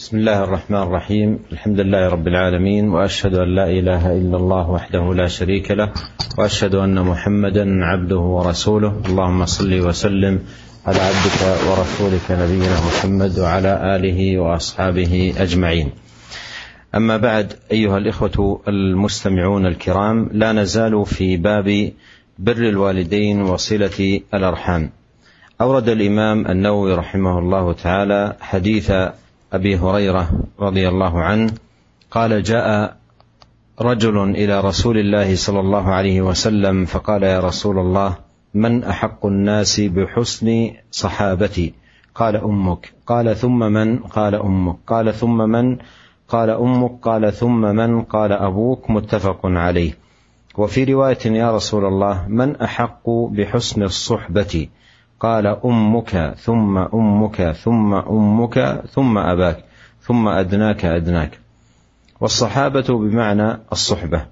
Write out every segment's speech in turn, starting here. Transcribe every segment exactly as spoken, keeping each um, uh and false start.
بسم الله الرحمن الرحيم. الحمد لله رب العالمين، وأشهد أن لا إله إلا الله وحده لا شريك له، وأشهد أن محمدا عبده ورسوله. اللهم صل وسلم على عبدك ورسولك نبينا محمد وعلى آله وأصحابه أجمعين. أما بعد، أيها الإخوة المستمعون الكرام، لا نزال في باب بر الوالدين وصلة الأرحام. أورد الإمام النووي رحمه الله تعالى حديث أبي هريرة رضي الله عنه قال: جاء رجل إلى رسول الله صلى الله عليه وسلم فقال: يا رسول الله، من أحق الناس بحسن صحابتي؟ قال: أمك. قال: ثم من؟ قال: أمك. قال: ثم من؟ قال: أمك. قال: ثم من؟ قال: أبوك. متفق عليه. وفي رواية: يا رسول الله، من أحق بحسن الصحبة؟ قال: أمك ثم أمك ثم أمك ثم أباك ثم أدناك أدناك. والصحابة بمعنى الصحبة،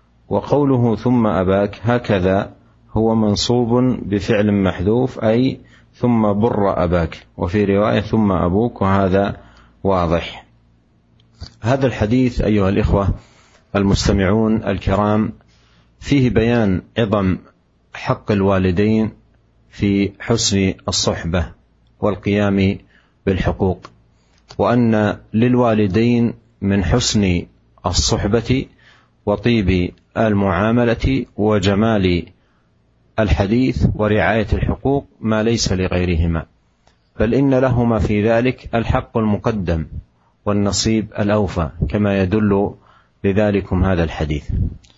وقوله ثم أباك هكذا هو منصوب بفعل محذوف، أي ثم بر أباك. وفي رواية: ثم أبوك، وهذا واضح. هذا الحديث أيها الإخوة المستمعون الكرام فيه بيان عظم حق الوالدين في حسن الصحبة والقيام بالحقوق، وأن للوالدين من حسن الصحبة وطيب المعاملة وجمال الحديث ورعاية الحقوق ما ليس لغيرهما، بل إن لهما في ذلك الحق المقدم والنصيب الأوفى، كما يدل لذلكم هذا الحديث.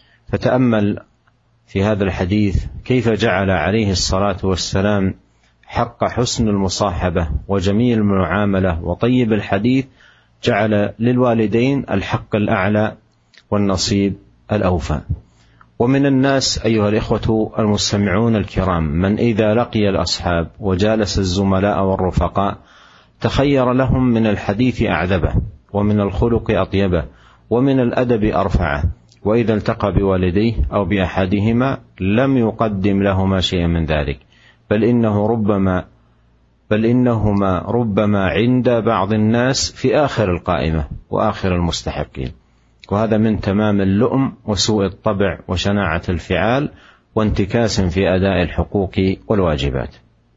فتأمل في هذا الحديث كيف جعل عليه الصلاة والسلام حق حسن المصاحبة وجميل المعاملة وطيب الحديث، جعل للوالدين الحق الأعلى والنصيب الأوفى. ومن الناس أيها الإخوة المستمعون الكرام من إذا لقي الأصحاب وجالس الزملاء والرفقاء تخير لهم من الحديث أعذبه، ومن الخلق أطيبه، ومن الأدب أرفعه، وإذا التقى بوالديه أو بأحدهما لم يقدم لهما شيئا من ذلك، بل إنه ربما بل إنهما ربما عند بعض الناس في آخر القائمة وآخر المستحقين. وهذا من تمام اللؤم وسوء الطبع وشناعة الفعال وانتكاس في أداء الحقوق والواجبات.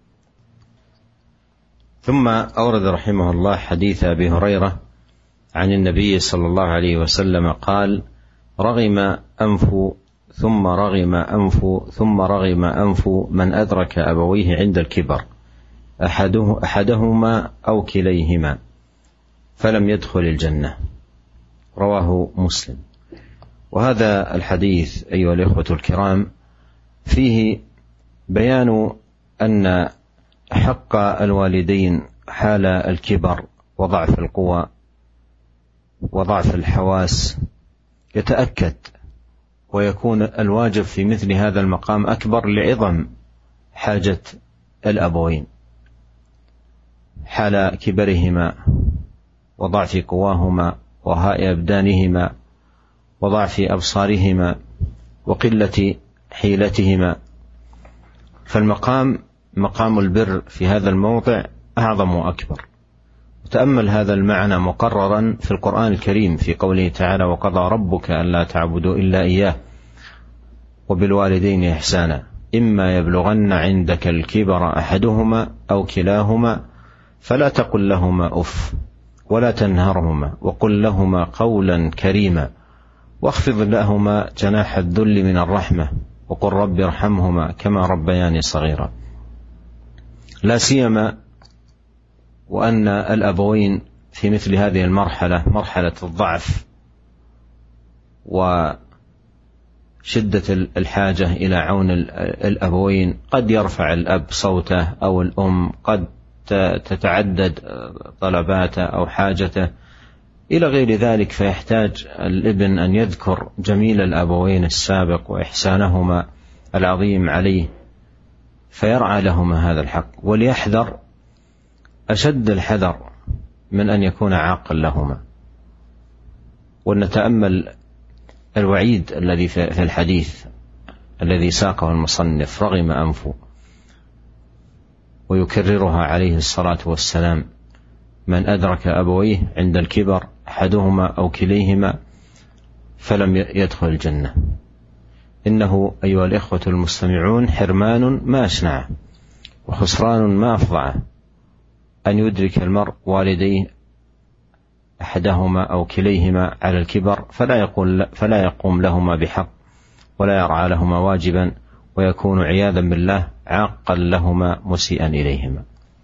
ثم أورد رحمه الله حديث أبي هريرة عن النبي صلى الله عليه وسلم قال: رغم أنف ثم رغم أنف ثم رغم أنف من أدرك أبويه عند الكبر، أحده أحدهما أو كليهما، فلم يدخل الجنة. رواه مسلم. وهذا الحديث أيها الإخوة الكرام فيه بيان أن حق الوالدين حال الكبر وضعف القوى وضعف الحواس يتأكد، ويكون الواجب في مثل هذا المقام أكبر لعظم حاجة الأبوين حال كبرهما وضعف قواهما وهاء أبدانهما وضعف أبصارهما وقلة حيلتهما. فالمقام مقام البر في هذا الموضع أعظم وأكبر. تأمل هذا المعنى مقررا في القرآن الكريم في قوله تعالى: وقضى ربك ألا تعبدوا إلا إياه وبالوالدين إحسانا إما يبلغن عندك الكبر أحدهما أو كلاهما فلا تقل لهما أف ولا تنهرهما وقل لهما قولا كريما واخفض لهما جناح الذل من الرحمة وقل رب ارحمهما كما ربياني صغيرا. لا سيما وأن الأبوين في مثل هذه المرحلة، مرحلة الضعف وشدة الحاجة إلى عون الأبوين، قد يرفع الأب صوته أو الأم، قد تتعدد طلباته أو حاجته إلى غير ذلك، فيحتاج الابن أن يذكر جميل الأبوين السابق وإحسانهما العظيم عليه فيرعى لهما هذا الحق، وليحذر أشد الحذر من أن يكون عاقا لهما. ونتأمل الوعيد الذي في الحديث الذي ساقه المصنف: رغم أنفه، ويكررها عليه الصلاة والسلام من أدرك أبويه عند الكبر أحدهما أو كليهما فلم يدخل الجنة. إنه أيها الإخوة المستمعون حرمان ما أشنعه وخسران ما أفظعه أن يدرك المرء والديه أحدهما أو كليهما على الكبر فلا يقول فلا يقوم لهما بحق ولا يرعى لهما واجبا، ويكون عياذا بالله عاقا لهما مسيئا إليهما.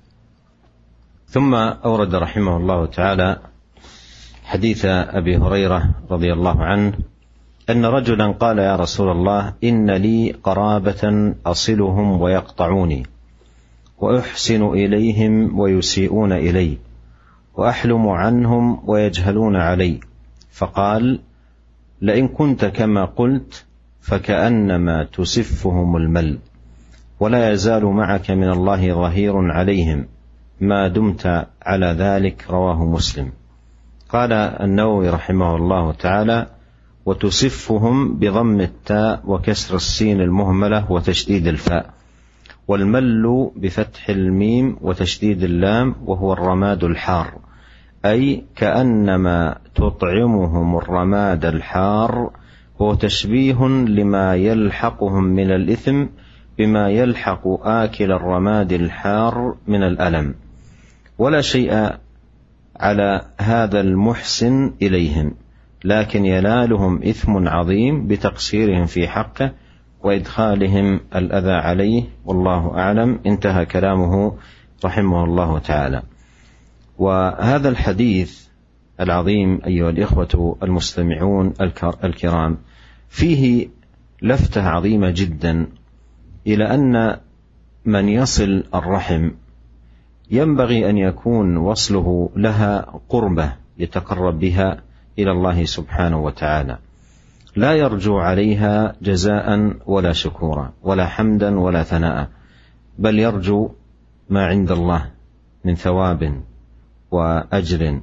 ثم أورد رحمه الله تعالى حديث أبي هريرة رضي الله عنه أن رجلا قال: يا رسول الله، إن لي قرابة أصلهم ويقطعوني، وأحسن إليهم ويسيئون إلي، وأحلم عنهم ويجهلون علي. فقال: لئن كنت كما قلت فكأنما تسفهم المل، ولا يزال معك من الله ظهير عليهم ما دمت على ذلك. رواه مسلم. قال النووي رحمه الله تعالى: وتسفهم بضم التاء وكسر السين المهملة وتشديد الفاء، والمل بفتح الميم وتشديد اللام، وهو الرماد الحار، أي كأنما تطعمهم الرماد الحار، هو تشبيه لما يلحقهم من الإثم بما يلحق آكل الرماد الحار من الألم، ولا شيء على هذا المحسن إليهم، لكن ينالهم إثم عظيم بتقصيرهم في حقه وإدخالهم الأذى عليه، والله أعلم. انتهى كلامه رحمه الله تعالى. وهذا الحديث العظيم أيها الإخوة المستمعون الكرام فيه لفتة عظيمة جدا إلى أن من يصل الرحم ينبغي أن يكون وصله لها قربة يتقرب بها إلى الله سبحانه وتعالى، لا يرجو عليها جزاء ولا شكورا ولا حمدا ولا ثناء، بل يرجو ما عند الله من ثواب وأجر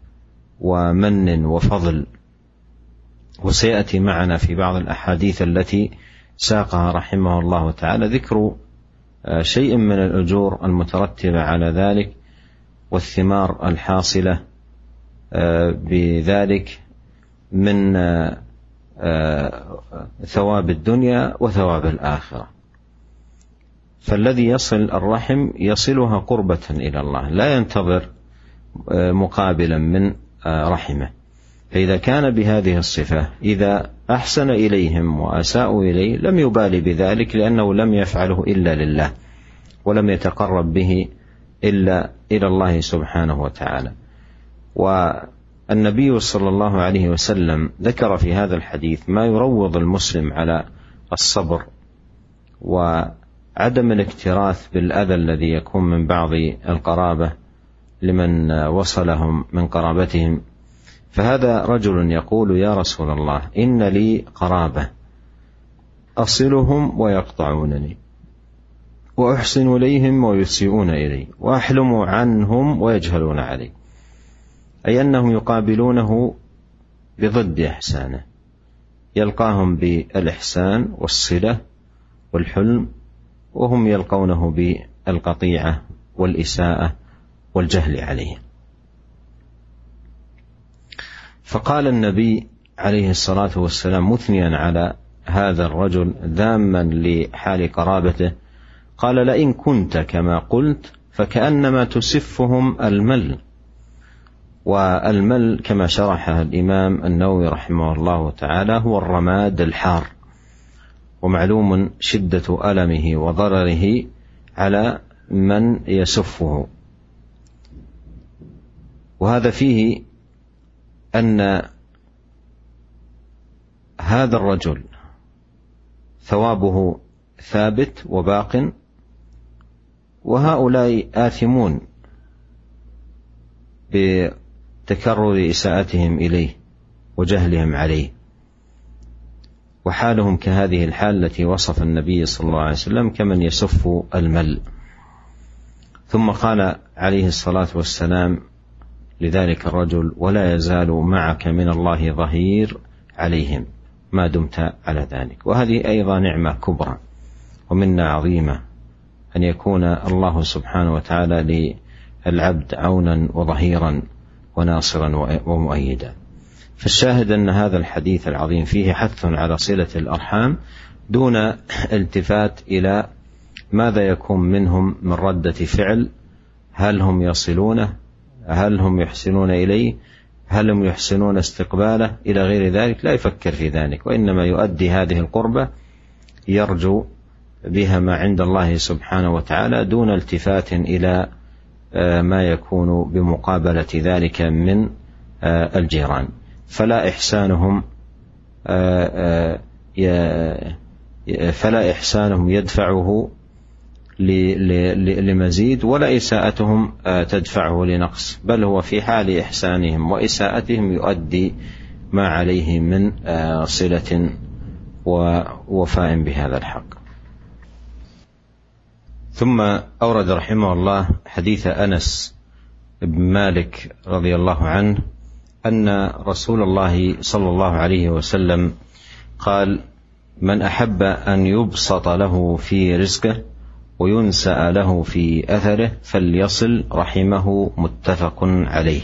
ومن وفضل. وسيأتي معنا في بعض الأحاديث التي ساقها رحمه الله تعالى ذكر شيء من الأجور المترتبة على ذلك والثمار الحاصلة بذلك من ثواب الدنيا وثواب الآخرة. فالذي يصل الرحم يصلها قربة إلى الله، لا ينتظر مقابلا من رحمه. فإذا كان بهذه الصفة إذا أحسن إليهم وأساءوا إليه لم يبالي بذلك، لأنه لم يفعله إلا لله ولم يتقرب به إلا إلى الله سبحانه وتعالى. والنبي صلى الله عليه وسلم ذكر في هذا الحديث ما يروض المسلم على الصبر وعدم الاكتراث بالأذى الذي يكون من بعض القرابة لمن وصلهم من قرابتهم. فهذا رجل يقول: يا رسول الله، إن لي قرابة أصلهم ويقطعونني، وأحسن إليهم ويسيئون إلي، وأحلم عنهم ويجهلون علي، أي أنهم يقابلونه بضد إحسانه، يلقاهم بالإحسان والصلة والحلم، وهم يلقونه بالقطيعة والإساءة والجهل عليه. فقال النبي عليه الصلاة والسلام مثنيا على هذا الرجل ذاما لحال قرابته، قال: لئن كنت كما قلت فكأنما تسفهم المل. والمل كما شرحها الإمام النووي رحمه الله تعالى هو الرماد الحار، ومعلوم شدة ألمه وضرره على من يسفه. وهذا فيه أن هذا الرجل ثوابه ثابت وباق، وهؤلاء آثمون بتكرر إساءتهم إليه وجهلهم عليه، وحالهم كهذه الحال التي وصف النبي صلى الله عليه وسلم كمن يسف المل. ثم قال عليه الصلاة والسلام لذلك الرجل: ولا يزال معك من الله ظهير عليهم ما دمت على ذلك. وهذه أيضا نعمة كبرى ومنة عظيمة أن يكون الله سبحانه وتعالى العبد عونا وظهيرا وناصرا ومؤيدا. فالشاهد أن هذا الحديث العظيم فيه حث على صلة الأرحام دون التفات إلى ماذا يكون منهم من ردة فعل، هل هم يصلونه، هل هم يحسنون إليه، هل هم يحسنون استقباله، إلى غير ذلك. لا يفكر في ذلك، وإنما يؤدي هذه القربة يرجو بها ما عند الله سبحانه وتعالى دون التفات إلى ما يكون بمقابلة ذلك من الجيران. فلا إحسانهم فلا إحسانهم يدفعه لمزيد، ولا إساءتهم تدفعه لنقص، بل هو في حال إحسانهم وإساءتهم يؤدي ما عليه من صلة ووفاء بهذا الحق. ثم أورد رحمه الله حديث أنس بن مالك رضي الله عنه أن رسول الله صلى الله عليه وسلم قال: من أحب أن يبسط له في رزقه وينسأ له في أثره فليصل رحمه، متفق عليه.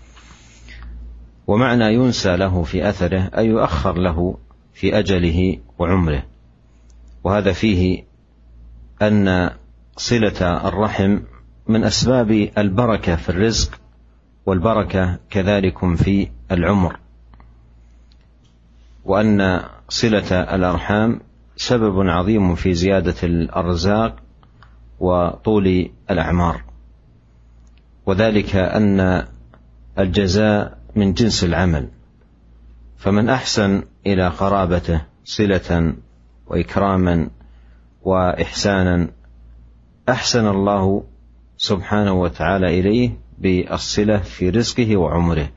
ومعنى ينسى له في أثره أي يؤخر له في أجله وعمره، وهذا فيه أن صلة الرحم من أسباب البركة في الرزق، والبركة كذلك في العمر، وأن صلة الأرحام سبب عظيم في زيادة الأرزاق وطول الأعمار، وذلك أن الجزاء من جنس العمل، فمن أحسن إلى قرابته صلة وإكراما وإحسانا أحسن الله سبحانه وتعالى إليه بالصلة في رزقه وعمره.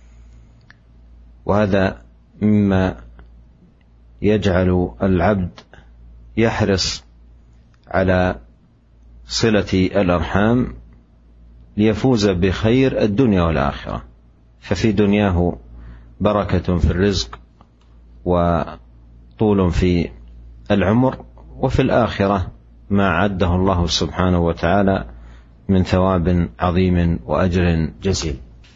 وهذا مما يجعل العبد يحرص على صلة الأرحام ليفوز بخير الدنيا والآخرة، ففي دنياه بركة في الرزق وطول في العمر، وفي الآخرة ما عده الله سبحانه وتعالى من ثواب عظيم وأجر جزيل.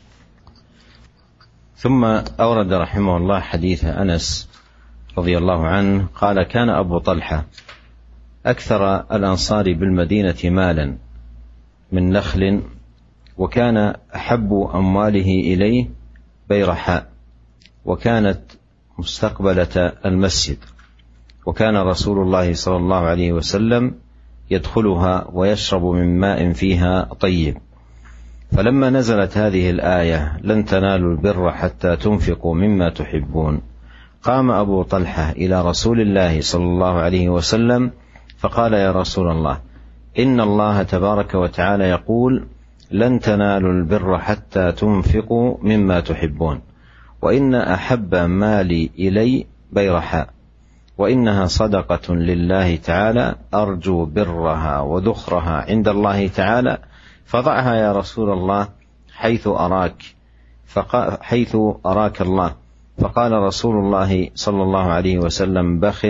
ثم أورد رحمه الله حديث أنس رضي الله عنه قال: كان أبو طلحة أكثر الأنصار بالمدينة مالا من نخل، وكان أحب أمواله إليه بيرحاء، وكانت مستقبلة المسجد، وكان رسول الله صلى الله عليه وسلم يدخلها ويشرب من ماء فيها طيب. فلما نزلت هذه الآية: لن تنالوا البر حتى تنفقوا مما تحبون، قام أبو طلحة إلى رسول الله صلى الله عليه وسلم فقال: يا رسول الله، إن الله تبارك وتعالى يقول: لن تنالوا البر حتى تنفقوا مما تحبون، وإن أحب مالي إلي بيرحاء، وإنها صدقة لله تعالى، أرجو برها وذخرها عند الله تعالى، فضعها يا رسول الله حيث أراك فقا حيث أراك الله. فقال رسول الله صلى الله عليه وسلم: بخ،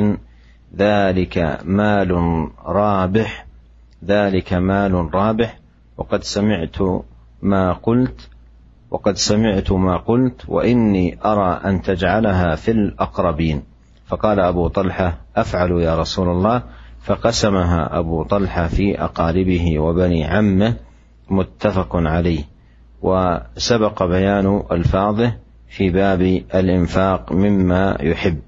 ذلك مال رابح، ذلك مال رابح، وقد سمعت ما قلت وقد سمعت ما قلت وإني أرى أن تجعلها في الأقربين. فقال أبو طلحة: أفعل يا رسول الله، فقسمها أبو طلحة في أقاربه وبني عمه، متفق عليه. وسبق بيان ألفاظه في باب الإنفاق مما يحب.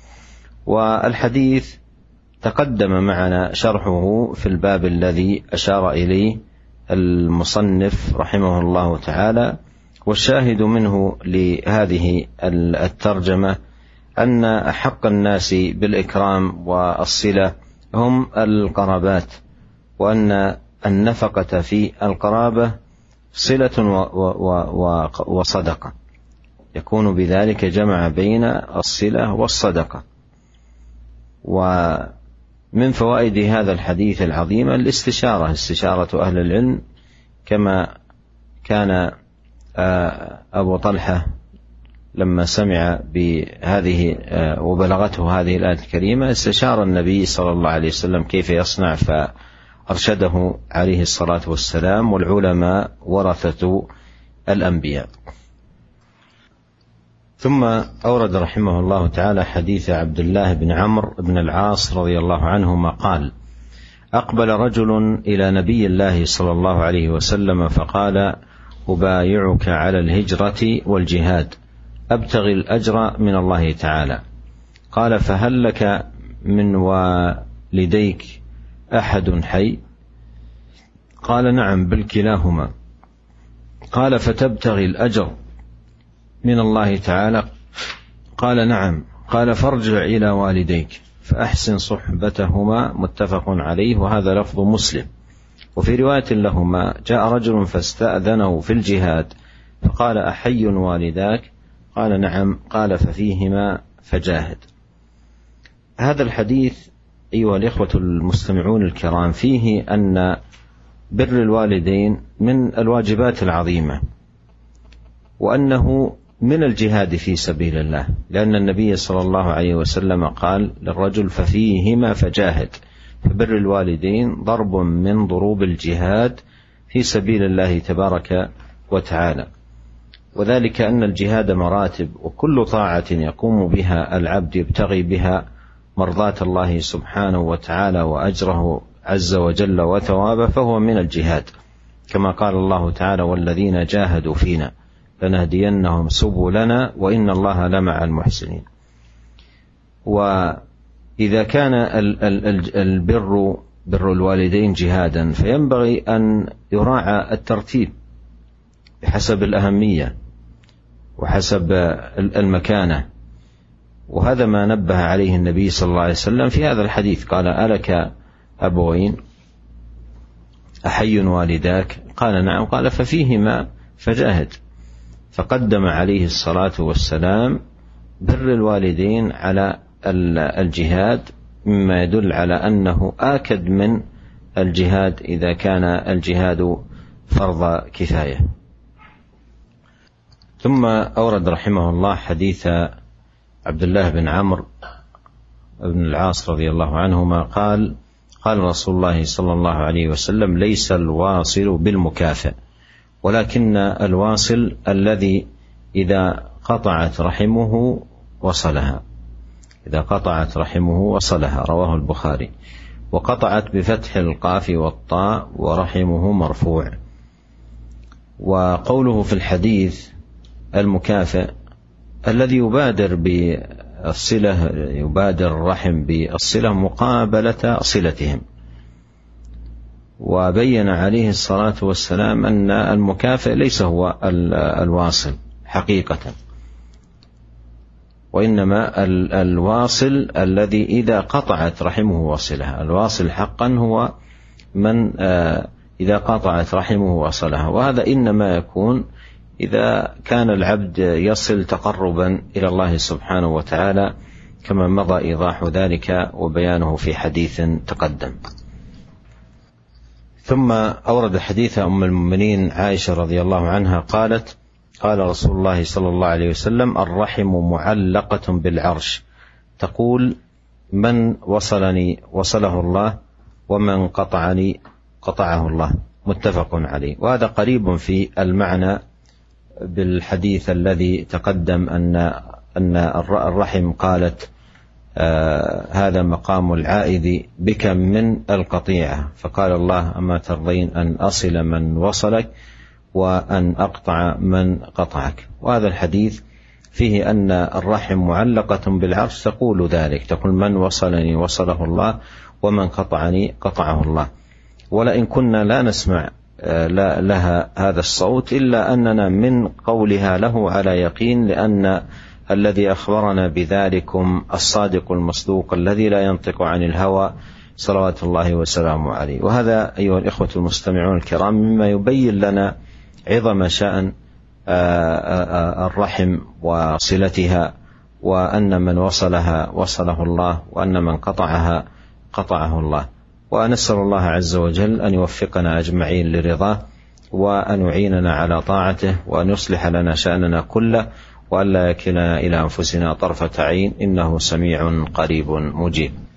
والحديث تقدم معنا شرحه في الباب الذي أشار إليه المصنف رحمه الله تعالى، والشاهد منه لهذه الترجمة أن أحق الناس بالإكرام والصلة هم القرابات، وأن النفقة في القرابة صلة وصدقة، يكون بذلك جمع بين الصلة والصدقة. ومن فوائد هذا الحديث العظيم الاستشارة، استشارة أهل العلم، كما كان أبو طلحة لما سمع بهذه وبلغته هذه الآية الكريمة استشار النبي صلى الله عليه وسلم كيف يصنع، أرشده عليه الصلاة والسلام، والعلماء ورثة الأنبياء. ثم أورد رحمه الله تعالى حديث عبد الله بن عمرو بن العاص رضي الله عنهما قال: أقبل رجل إلى نبي الله صلى الله عليه وسلم فقال: أبايعك على الهجرة والجهاد أبتغي الأجر من الله تعالى. قال: فهل لك من والديك أحد حي؟ قال: نعم بل كلاهما. قال: فتبتغي الأجر من الله تعالى؟ قال: نعم. قال: فارجع إلى والديك فأحسن صحبتهما. متفق عليه، وهذا لفظ مسلم. وفي رواية لهما: جاء رجل فاستأذنه في الجهاد فقال: أحي والداك؟ قال: نعم. قال: ففيهما فجاهد. هذا الحديث أيها الإخوة المستمعون الكرام فيه أن بر الوالدين من الواجبات العظيمة، وأنه من الجهاد في سبيل الله، لأن النبي صلى الله عليه وسلم قال للرجل: ففيهما فجاهد. فبر الوالدين ضرب من ضروب الجهاد في سبيل الله تبارك وتعالى، وذلك أن الجهاد مراتب، وكل طاعة يقوم بها العبد يبتغي بها مرضاة الله سبحانه وتعالى وأجره عز وجل وثوابه فهو من الجهاد، كما قال الله تعالى: والذين جاهدوا فينا لنهدينهم سبلنا وإن الله لمع المحسنين. وإذا كان البر بر الوالدين جهادا فينبغي أن يراعى الترتيب بحسب الأهمية وحسب المكانة، وهذا ما نبه عليه النبي صلى الله عليه وسلم في هذا الحديث. قال: ألك أبوين أحي والداك؟ قال: نعم. قال: ففيهما فجاهد. فقدم عليه الصلاة والسلام بر الوالدين على الجهاد، مما يدل على أنه آكد من الجهاد إذا كان الجهاد فرض كفاية. ثم أورد رحمه الله حديث عبد الله بن عمرو بن العاص رضي الله عنهما قال: قال رسول الله صلى الله عليه وسلم: ليس الواصل بالمكافئ، ولكن الواصل الذي إذا قطعت رحمه وصلها. إذا قطعت رحمه وصلها، رواه البخاري. وقطعت بفتح القاف والطاء، ورحمه مرفوع. وقوله في الحديث المكافئ الذي يبادر بالصلة، يبادر الرحم بالصلة مقابلة صلتهم. وبين عليه الصلاة والسلام أن المكافئ ليس هو الواصل حقيقة، وإنما الواصل الذي إذا قطعت رحمه وصلها. الواصل حقا هو من إذا قطعت رحمه وصلها، وهذا إنما يكون إذا كان العبد يصل تقربا إلى الله سبحانه وتعالى، كما مضى إيضاح ذلك وبيانه في حديث تقدم. ثم أورد حديث أم المؤمنين عائشة رضي الله عنها قالت: قال رسول الله صلى الله عليه وسلم: الرحم معلقة بالعرش، تقول: من وصلني وصله الله، ومن قطعني قطعه الله. متفق عليه. وهذا قريب في المعنى بالحديث الذي تقدم أن أن الرحم قالت: آه هذا مقام العائذ بك من القطيعة، فقال الله: أما ترضين أن أصل من وصلك وأن أقطع من قطعك. وهذا الحديث فيه أن الرحم معلقة بالعرش، تقول ذلك، تقول: من وصلني وصله الله، ومن قطعني قطعه الله. ولئن كنا لا نسمع لها هذا الصوت إلا أننا من قولها له على يقين، لأن الذي أخبرنا بذلكم الصادق المصدوق الذي لا ينطق عن الهوى صلوات الله وسلامه عليه. وهذا أيها الإخوة المستمعون الكرام مما يبين لنا عظم شأن الرحم وصلتها، وأن من وصلها وصله الله، وأن من قطعها قطعه الله. ونسأل الله عز وجل أن يوفقنا أجمعين لرضاه، وأن يعيننا على طاعته، وأن يصلح لنا شأننا كله، وأن لا يكلنا إلى أنفسنا طرفة عين، إنه سميع قريب مجيب.